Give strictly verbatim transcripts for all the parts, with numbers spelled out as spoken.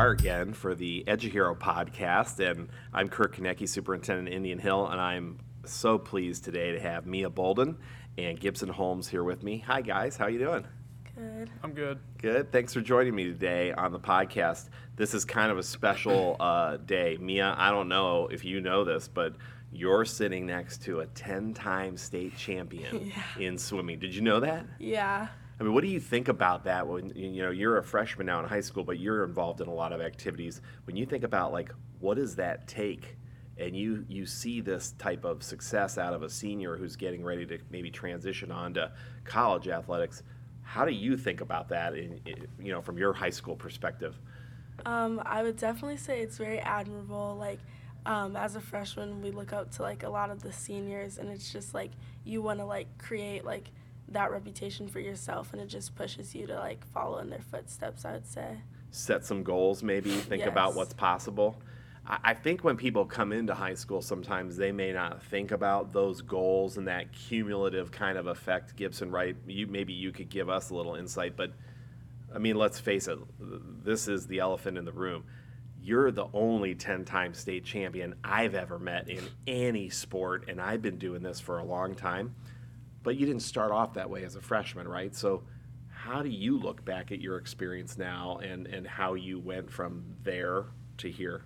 are again for the EduHero podcast, and I'm Kirk Konecki, Superintendent Indian Hill, and I'm so pleased today to have Mia Bolden and Gibson Holmes here with me. Hi guys, how you doing? Good. I'm good. Good. Thanks for joining me today on the podcast. This is kind of a special uh, day. Mia, I don't know if you know this, but you're sitting next to a ten-time state champion Yeah. in swimming. Did you know that? Yeah. I mean, what do you think about that when, you know, you're a freshman now in high school, but you're involved in a lot of activities. When you think about, like, what does that take? And you, you see this type of success out of a senior who's getting ready to maybe transition on to college athletics. How do you think about that, in, in, you know, from your high school perspective? Um, I would definitely say it's very admirable. Like, um, as a freshman, we look up to, like, a lot of the seniors, and it's just, like, you want to, like, create, like, that reputation for yourself, and it just pushes you to, like, follow in their footsteps, I would say. Set some goals, maybe, think Yes. about what's possible. I, I think when people come into high school, sometimes they may not think about those goals and that cumulative kind of effect. Gibson, right? You, maybe you could give us a little insight, but I mean, let's face it, this is the elephant in the room. You're the only ten-time state champion I've ever met in any sport, and I've been doing this for a long time. But you didn't start off that way as a freshman, right? So how do you look back at your experience now and, and how you went from there to here?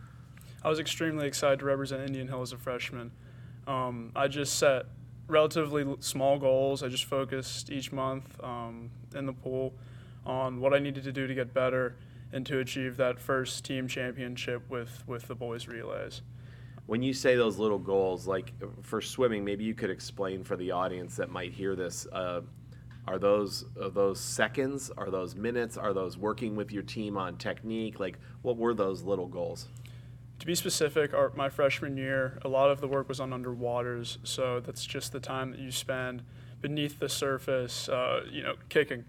I was extremely excited to represent Indian Hill as a freshman. Um, I just set relatively l- small goals. I just focused each month um, in the pool on what I needed to do to get better and to achieve that first team championship with, with the boys relays. When you say those little goals, like for swimming, maybe you could explain for the audience that might hear this. Uh, are those are those seconds? Are those minutes? Are those working with your team on technique? Like, what were those little goals? To be specific, our, my freshman year, a lot of the work was on underwaters, so that's just the time that you spend beneath the surface, uh, you know, kicking.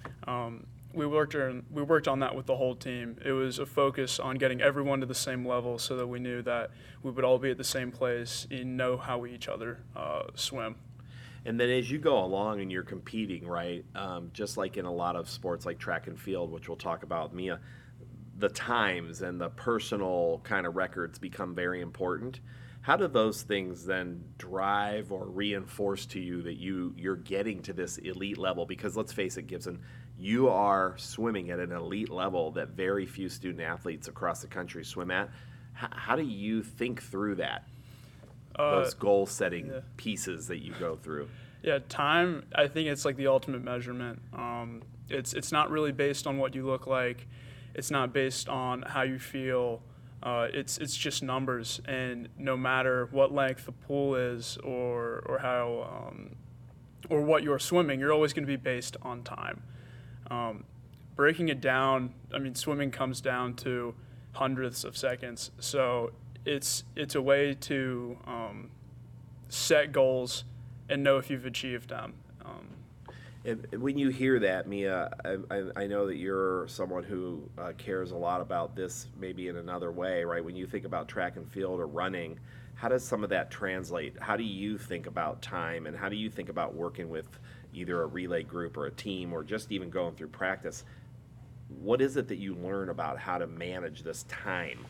Um, we worked on, we worked on that with the whole team. It was a focus on getting everyone to the same level so that we knew that we would all be at the same place and know how we each other uh, swim. And then as you go along and you're competing, right, um, just like in a lot of sports like track and field, which we'll talk about, Mia, the times and the personal kind of records become very important. How do those things then drive or reinforce to you that you, you're getting to this elite level? Because let's face it, Gibson, you are swimming at an elite level that very few student athletes across the country swim at. H- how do you think through that, Uh, those goal-setting yeah. pieces that you go through? Yeah, time, I think it's like the ultimate measurement. Um, it's it's not really based on what you look like. It's not based on how you feel. Uh, it's it's just numbers, and no matter what length the pool is or or how um, or what you're swimming, you're always going to be based on time. Um, breaking it down, I mean, swimming comes down to hundredths of seconds, so it's it's a way to um, set goals and know if you've achieved them. Um, And when you hear that, Mia, I, I, I know that you're someone who uh, cares a lot about this maybe in another way, right? When you think about track and field or running, how does some of that translate? How do you think about time, and how do you think about working with either a relay group or a team or just even going through practice? What is it that you learn about how to manage this time?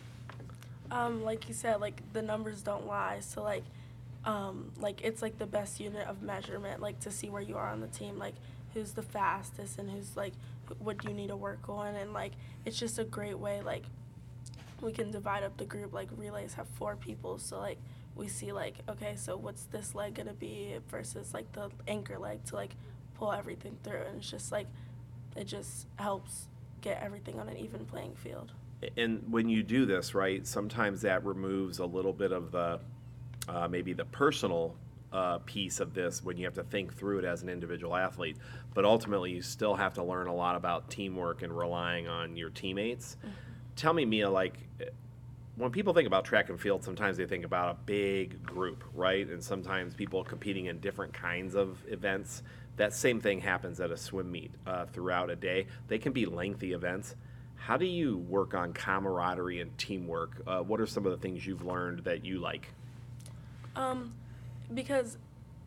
Um, like you said, like, the numbers don't lie. So, like, um, like, it's, like, the best unit of measurement, like, to see where you are on the team, like, who's the fastest and who's, like, what you need to work on. And, like, it's just a great way, like, we can divide up the group. Like, relays have four people, so, like, we see, like, okay, so what's this leg going to be versus, like, the anchor leg to, like, pull everything through. And it's just, like, it just helps get everything on an even playing field. And when you do this, right, sometimes that removes a little bit of the uh, maybe the personal uh, piece of this when you have to think through it as an individual athlete. But ultimately, you still have to learn a lot about teamwork and relying on your teammates. Mm-hmm. Tell me, Mia, like, when people think about track and field, sometimes they think about a big group, right? And sometimes people competing in different kinds of events. That same thing happens at a swim meet uh, throughout a day. They can be lengthy events. How do you work on camaraderie and teamwork? Uh, what are some of the things you've learned that you like? Um, because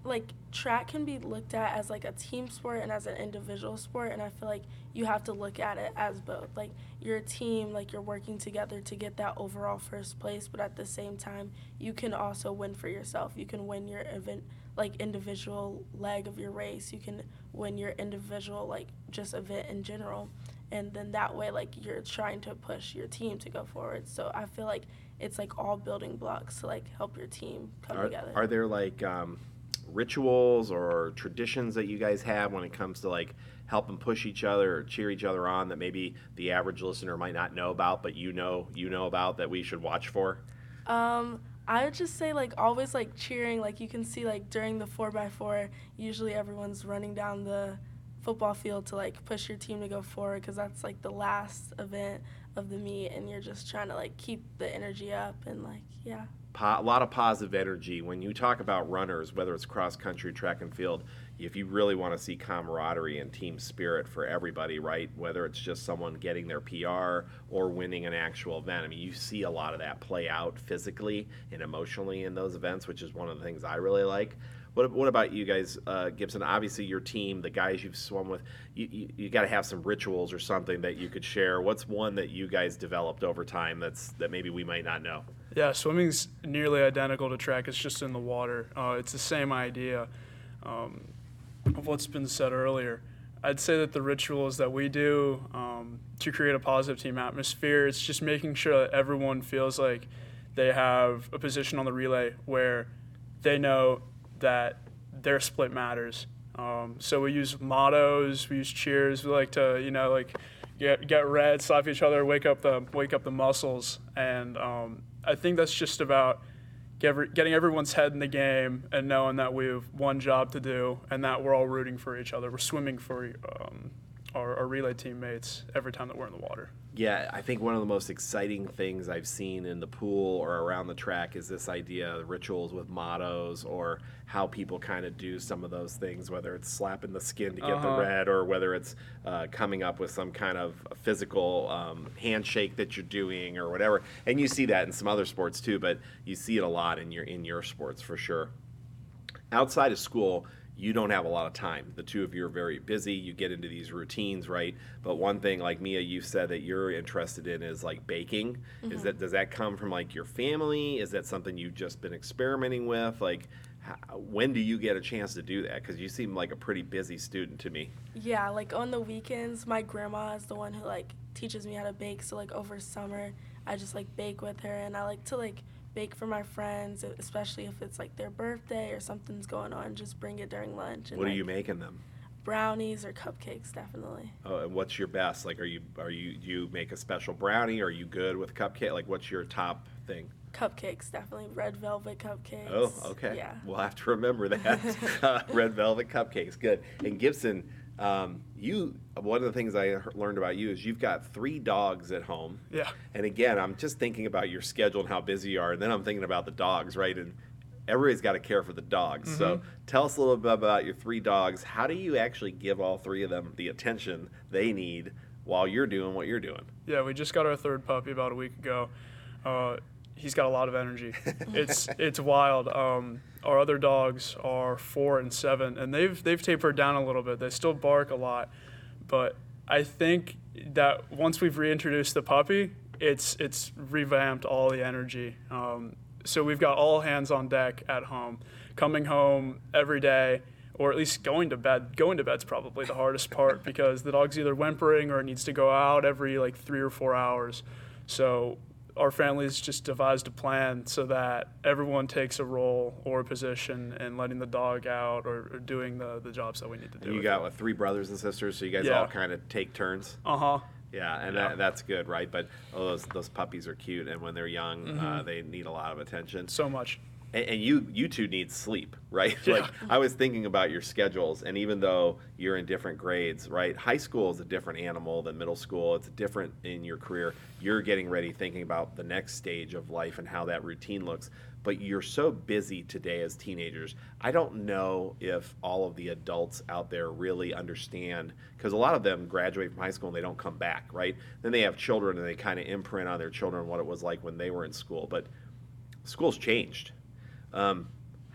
like track can be looked at as like a team sport and as an individual sport, and I feel like you have to look at it as both. Like you're a team, like you're working together to get that overall first place, but at the same time you can also win for yourself. You can win your event, like individual leg of your race. You can win your individual like just event in general, and then that way like you're trying to push your team to go forward. So I feel like it's like all building blocks to like help your team come Are, together. are there like um, rituals or traditions that you guys have when it comes to like helping push each other or cheer each other on that maybe the average listener might not know about, but you know you know about that we should watch for? Um, I would just say like always like cheering. Like you can see like during the four by four, usually everyone's running down the football field to like push your team to go forward because that's like the last event of the meet, and you're just trying to like keep the energy up and like yeah. Po- a lot of positive energy. When you talk about runners, whether it's cross country, track and field, if you really want to see camaraderie and team spirit for everybody, right? Whether it's just someone getting their P R or winning an actual event. I mean, you see a lot of that play out physically and emotionally in those events, which is one of the things I really like. What, what about you guys, uh, Gibson? Obviously, your team, the guys you've swum with, you, you, you got to have some rituals or something that you could share. What's one that you guys developed over time that's that maybe we might not know? Yeah, swimming's nearly identical to track. It's just in the water. Uh, it's the same idea um, of what's been said earlier. I'd say that the rituals that we do um, to create a positive team atmosphere, it's just making sure that everyone feels like they have a position on the relay where they know that their split matters. Um, so we use mottos, we use cheers. We like to, you know, like get get red, slap each other, wake up the wake up the muscles, and um, I think that's just about get, getting everyone's head in the game and knowing that we have one job to do and that we're all rooting for each other. We're swimming for um, our, our relay teammates every time that we're in the water. Yeah, I think one of the most exciting things I've seen in the pool or around the track is this idea of rituals with mottos or how people kind of do some of those things, whether it's slapping the skin to get Uh-huh. the red or whether it's uh, coming up with some kind of physical um, handshake that you're doing or whatever. And you see that in some other sports too, but you see it a lot in your in your sports for sure. Outside of school, you don't have a lot of time. The two of you are very busy. You get into these routines, right? But one thing, like Mia, you said that you're interested in is like baking. Mm-hmm. Is that does that come from like your family? Is that something you've just been experimenting with? Like, how, when do you get a chance to do that? Because you seem like a pretty busy student to me. Yeah, like on the weekends, my grandma is the one who like teaches me how to bake. So like over summer, I just like bake with her, and I like to like bake for my friends, especially if it's like their birthday or something's going on. Just bring it during lunch. And, What are like, you making them? brownies or cupcakes, definitely. Oh, and what's your best? Like, are you are you do you make a special brownie? Are you good with cupcake? Like, what's your top thing? Cupcakes, definitely. Red velvet cupcakes. Oh, okay. Yeah. We'll have to remember that. uh, red velvet cupcakes, good. And Gibson, um, you one of the things I learned about you is you've got three dogs at home. Yeah. And again, I'm just thinking about your schedule and how busy you are, and then I'm thinking about the dogs, right? And everybody's got to care for the dogs. Mm-hmm. So tell us a little bit about your three dogs. How do you actually give all three of them the attention they need while you're doing what you're doing? Yeah, we just got our third puppy about a week ago. Uh, he's got a lot of energy. It's it's wild. Um, our other dogs are four and seven, and they've they've tapered down a little bit. They still bark a lot, but I think that once we've reintroduced the puppy, it's it's revamped all the energy. Um, so we've got all hands on deck at home, coming home every day, or at least going to bed. Going to bed's probably the hardest part because the dog's either whimpering or it needs to go out every like three or four hours. So our family's just devised a plan so that everyone takes a role or a position in letting the dog out or, or doing the, the jobs that we need to do. And you got what, three brothers and sisters, so you guys Yeah. all kind of take turns? Uh-huh. Yeah, and Yeah. That, that's good, right? But oh, those those puppies are cute, and when they're young, Mm-hmm. uh, they need a lot of attention. So much. And, and you you two need sleep, right? Yeah. Like I was thinking about your schedules, and even though you're in different grades, right? High school is a different animal than middle school. It's different in your career. You're getting ready, thinking about the next stage of life and how that routine looks. But you're so busy today as teenagers. I don't know if all of the adults out there really understand, because a lot of them graduate from high school and they don't come back, right? Then they have children and they kind of imprint on their children what it was like when they were in school. But school's changed. Um,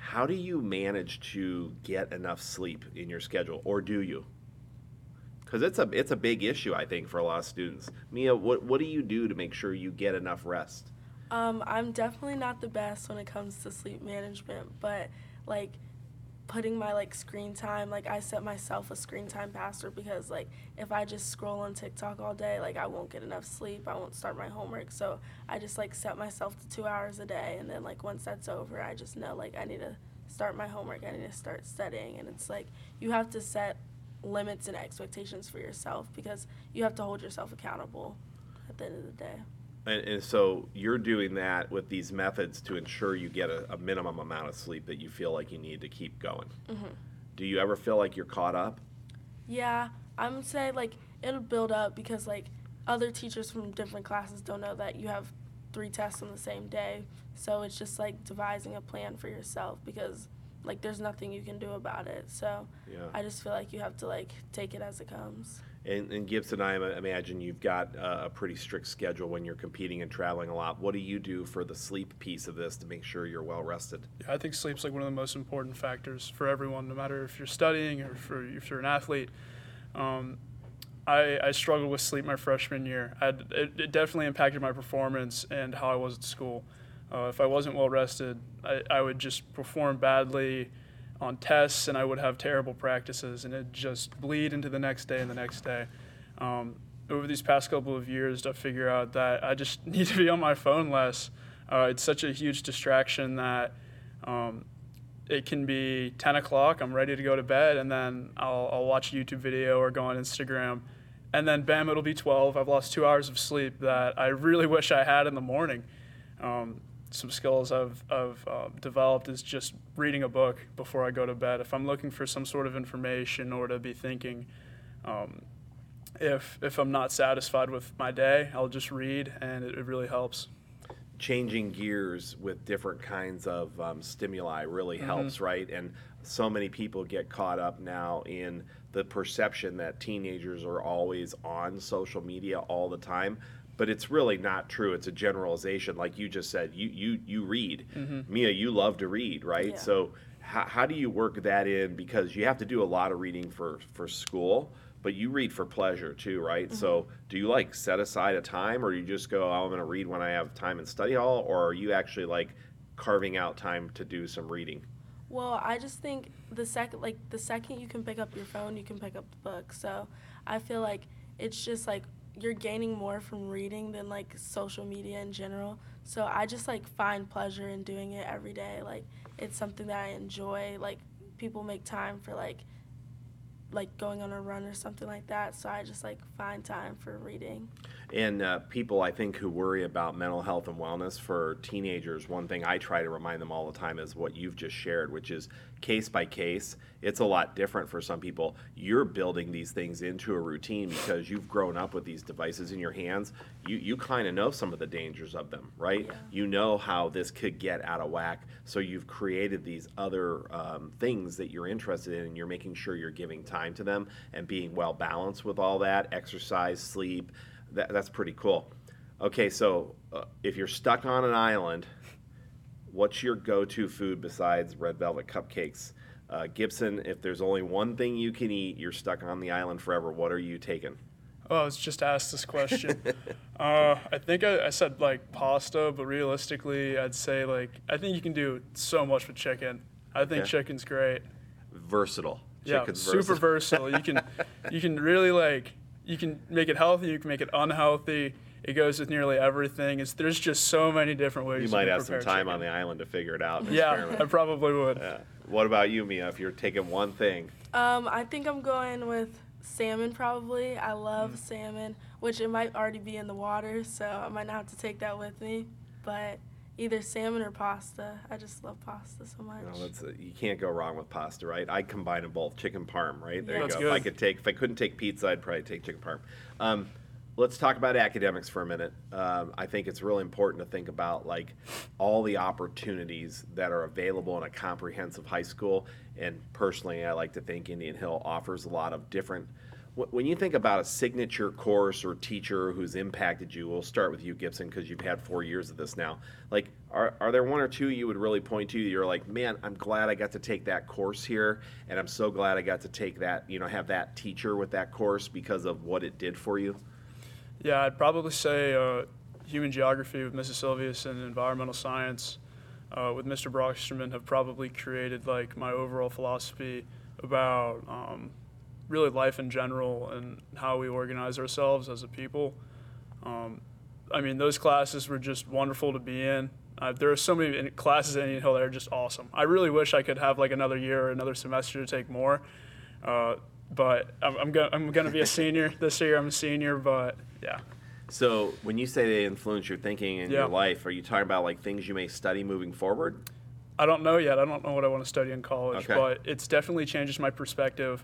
how do you manage to get enough sleep in your schedule, or do you? Because it's a it's a big issue, I think, for a lot of students. Mia, what what do you do to make sure you get enough rest? Um, I'm definitely not the best when it comes to sleep management, but like putting my like screen time, like I set myself a screen time password because like if I just scroll on TikTok all day, like I won't get enough sleep, I won't start my homework. So I just like set myself to two hours a day, and then like once that's over, I just know like I need to start my homework, I need to start studying. And it's like you have to set limits and expectations for yourself because you have to hold yourself accountable at the end of the day. And, and so you're doing that with these methods to ensure you get a, a minimum amount of sleep that you feel like you need to keep going. Mm-hmm. Do you ever feel like you're caught up? Yeah, I'm gonna say like it'll build up because like other teachers from different classes don't know that you have three tests on the same day. So it's just like devising a plan for yourself because like there's nothing you can do about it. So Yeah. I just feel like you have to like take it as it comes. And, and Gibson, I imagine you've got a, a pretty strict schedule when you're competing and traveling a lot. What do you do for the sleep piece of this to make sure you're well rested? Yeah, I think sleep's like one of the most important factors for everyone, no matter if you're studying or for, if you're an athlete. Um, I, I struggled with sleep my freshman year. I'd, it, it definitely impacted my performance and how I was at school. Uh, if I wasn't well rested, I, I would just perform badly on tests, and I would have terrible practices, and it'd just bleed into the next day and the next day. Um, over these past couple of years, I figure out that I just need to be on my phone less. Uh, it's such a huge distraction that um, it can be ten o'clock, I'm ready to go to bed, and then I'll, I'll watch a YouTube video or go on Instagram, and then bam, it'll be twelve. I've lost two hours of sleep that I really wish I had in the morning. Um, some skills I've, I've uh, developed is just reading a book before I go to bed. If I'm looking for some sort of information or to be thinking, um, if, if I'm not satisfied with my day, I'll just read, and it, it really helps. Changing gears with different kinds of um, stimuli really helps, right? And so many people get caught up now in the perception that teenagers are always on social media all the time. But it's really not true. It's a generalization. Like you just said, you you you read. Mm-hmm. Mia, you love to read, right? Yeah. So how, how do you work that in? Because you have to do a lot of reading for, for school, but you read for pleasure too, right? Mm-hmm. So do you like set aside a time, or you just go, oh, I'm going to read when I have time in study hall, or are you actually like carving out time to do some reading? Well, I just think the second, like the second you can pick up your phone, you can pick up the book. So I feel like it's just like you're gaining more from reading than like social media in general. So I just like find pleasure in doing it every day. Like it's something that I enjoy. Like people make time for like like going on a run or something like that. So I just like find time for reading. And uh, people, I think, who worry about mental health and wellness for teenagers, one thing I try to remind them all the time is what you've just shared, which is case by case. It's a lot different for some people. You're building these things into a routine because you've grown up with these devices in your hands. You, you kind of know some of the dangers of them, right? Yeah. You know how this could get out of whack. So you've created these other um, things that you're interested in, and you're making sure you're giving time to them and being well balanced with all that, exercise, sleep. That, that's pretty cool. Okay, so uh, if you're stuck on an island, what's your go-to food besides red velvet cupcakes? Uh, Gibson, if there's only one thing you can eat, you're stuck on the island forever, what are you taking? Oh, I was just asked this question. uh, I think I, I said like pasta, but realistically, I'd say like I think you can do so much with chicken. I think Okay. chicken's great. Versatile. Yeah, Chicken's super versatile. You can you can really like you can make it healthy. You can make it unhealthy. It goes with nearly everything. It's, there's just so many different ways. You might can have some prepare time chicken. on the island to figure it out. And Yeah, experiment. I probably would. Yeah. What about you, Mia? If you're taking one thing, Um, I think I'm going with salmon probably. I love salmon, which it might already be in the water, so I might not have to take that with me. But either salmon or pasta. I just love pasta so much. you know, that's a, you can't go wrong with pasta, right? I combine them both, chicken parm, right? There Yeah. you That's go. If I good. could take, if I couldn't take pizza, I'd probably take chicken parm. Um, let's talk about academics for a minute. Um, I think it's really important to think about like all the opportunities that are available in a comprehensive high school. And personally, I like to think Indian Hill offers a lot of different Wh- When you think about a signature course or teacher who's impacted you, we'll start with you, Gibson, because you've had four years of this now. Like, are, are there one or two you would really point to? You're like, man, I'm glad I got to take that course here, and I'm so glad I got to take that, you know, have that teacher with that course because of what it did for you? Yeah, I'd probably say uh, human geography with Missus Silvius and environmental science uh, with Mister Brocksterman have probably created like my overall philosophy about um, really life in general and how we organize ourselves as a people. Um, I mean, those classes were just wonderful to be in. Uh, there are so many in- classes at Indian Hill that are just awesome. I really wish I could have like another year or another semester to take more. Uh, but I'm, I'm going I'm gonna be a senior this year. I'm a senior, but yeah. So when you say they influence your thinking and Yeah. your life, are you talking about like things you may study moving forward? I don't know yet. I don't know what I want to study in college, Okay. but it's definitely changes my perspective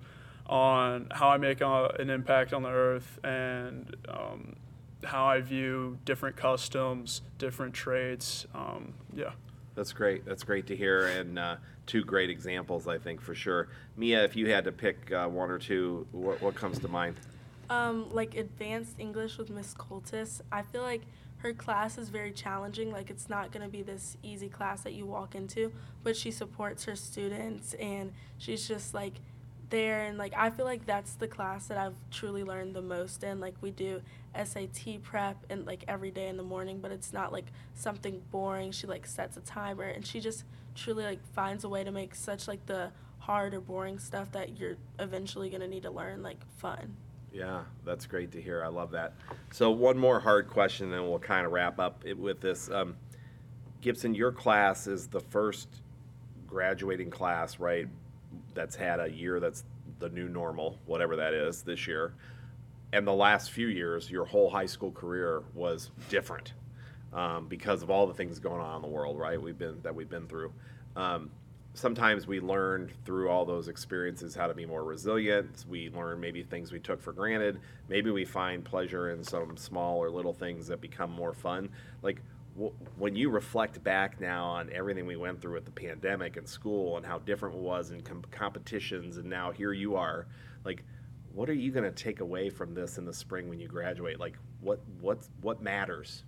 on how I make uh, an impact on the earth and um, how I view different customs, different traits. Um, yeah. That's great. That's great to hear, and uh, two great examples, I think, for sure. Mia, if you had to pick uh, one or two, what, what comes to mind? Um, like advanced English with Miss Coltis, I feel like her class is very challenging. Like it's not gonna be this easy class that you walk into, but she supports her students and she's just like there, and like I feel like that's the class that I've truly learned the most in. Like we do S A T prep and like every day in the morning, but it's not like something boring. She like sets a timer and she just truly like finds a way to make such like the hard or boring stuff that you're eventually gonna need to learn like fun. Yeah, that's great to hear. I love that. So one more hard question, and we'll kind of wrap up it with this. Um, Gibson, your class is the first graduating class, right, that's had a year that's the new normal, whatever that is, this year. And the last few years, your whole high school career was different um, because of all the things going on in the world, right? We've been that we've been through. Um, sometimes we learned through all those experiences how to be more resilient. We learn maybe things we took for granted. Maybe we find pleasure in some small or little things that become more fun. Like w- when you reflect back now on everything we went through with the pandemic and school and how different it was in com- competitions, and now here you are, like, what are you going to take away from this in the spring when you graduate? Like, what what what matters?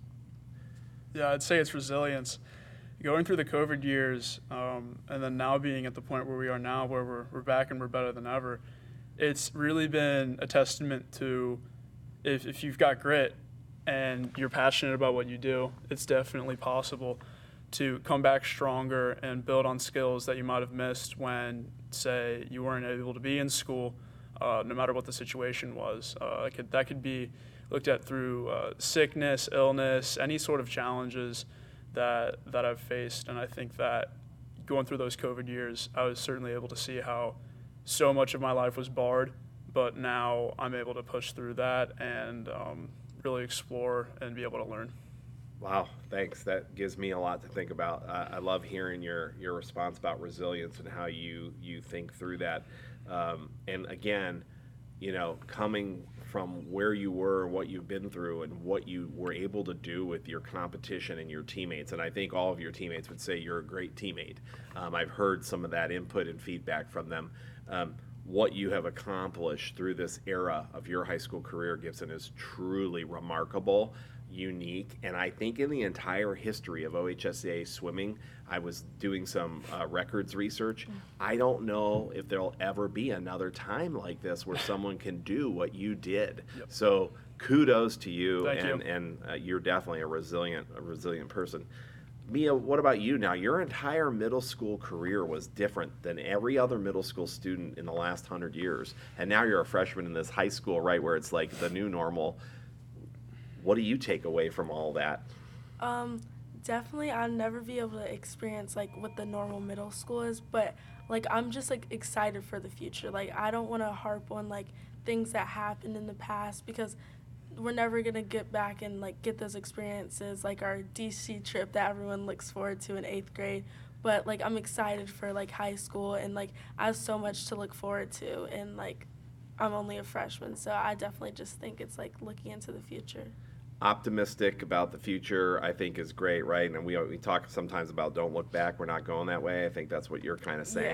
Yeah, I'd say it's resilience. Going through the COVID years, um, and then now being at the point where we are now, where we're, we're back and we're better than ever, it's really been a testament to if, if you've got grit and you're passionate about what you do, it's definitely possible to come back stronger and build on skills that you might have missed when, say, you weren't able to be in school, uh, no matter what the situation was. Uh, it could, that could be looked at through uh, sickness, illness, any sort of challenges that that I've faced. And I think that going through those COVID years, I was certainly able to see how so much of my life was barred, but now I'm able to push through that and um, really explore and be able to learn. Wow, thanks. That gives me a lot to think about. Uh, I love hearing your your response about resilience and how you you think through that. Um, and again, you know, coming from where you were and what you've been through and what you were able to do with your competition and your teammates. And I think all of your teammates would say you're a great teammate. Um, I've heard some of that input and feedback from them. Um, what you have accomplished through this era of your high school career, Gibson, is truly remarkable, unique, and I think in the entire history of O H S A A swimming, I was doing some uh, records research. I don't know if there'll ever be another time like this where someone can do what you did. Yep. So kudos to you, Thank and you. and uh, you're definitely a resilient a resilient person. Mia, what about you now? Your entire middle school career was different than every other middle school student in the last hundred years, and now you're a freshman in this high school, right, where it's like the new normal. What do you take away from all that? Um, definitely I'll never be able to experience like what the normal middle school is, but like I'm just like excited for the future. Like I don't want to harp on like things that happened in the past because we're never going to get back and like get those experiences like our D C trip that everyone looks forward to in eighth grade. But like I'm excited for like high school, and like I have so much to look forward to, and like I'm only a freshman, so I definitely just think it's like looking into the future. Optimistic about the future, I think, is great, right? And we we talk sometimes about don't look back. We're not going that way. I think that's what you're kind of saying. Yeah.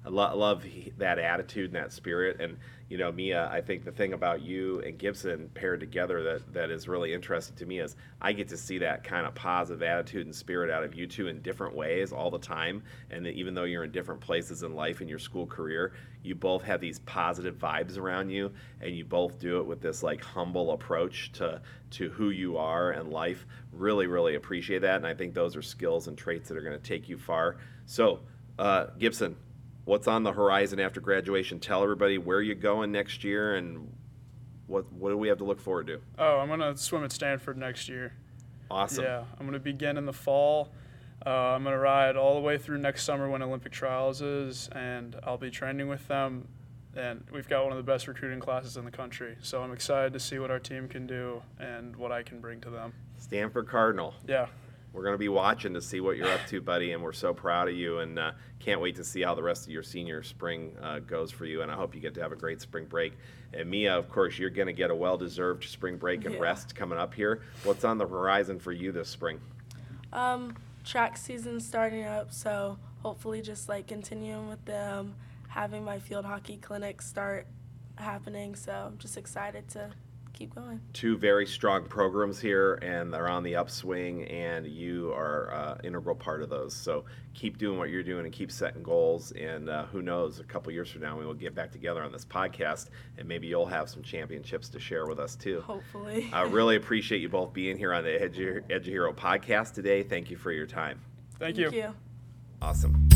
I lo- love he- that attitude and that spirit. And you know, Mia, I think the thing about you and Gibson paired together that that is really interesting to me is I get to see that kind of positive attitude and spirit out of you two in different ways all the time. And that even though you're in different places in life in your school career, you both have these positive vibes around you, and you both do it with this like humble approach to to who you are and life. Really, really appreciate that, and I think those are skills and traits that are going to take you far. So, uh, Gibson, what's on the horizon after graduation? Tell everybody where you're going next year and what what do we have to look forward to? Oh, I'm gonna swim at Stanford next year. Awesome. Yeah, I'm gonna begin in the fall. Uh, I'm gonna ride all the way through next summer when Olympic trials is, and I'll be training with them. And we've got one of the best recruiting classes in the country, so I'm excited to see what our team can do and what I can bring to them. Stanford Cardinal. Yeah. We're going to be watching to see what you're up to, buddy, and we're so proud of you, and uh, can't wait to see how the rest of your senior spring uh, goes for you, and I hope you get to have a great spring break. And Mia, of course, you're going to get a well-deserved spring break and Yeah. rest coming up here. What's on the horizon for you this spring? Um, track season's starting up, so hopefully just like continuing with them, having my field hockey clinics start happening. So I'm just excited to keep going. Two very strong programs here, and they're on the upswing, and you are uh, integral part of those. So keep doing what you're doing and keep setting goals, and uh, who knows, a couple years from now we will get back together on this podcast, and maybe you'll have some championships to share with us too. Hopefully. I really appreciate you both being here on the Edge of Edge of Hero podcast today. Thank you for your time. Thank you. Thank you. Awesome.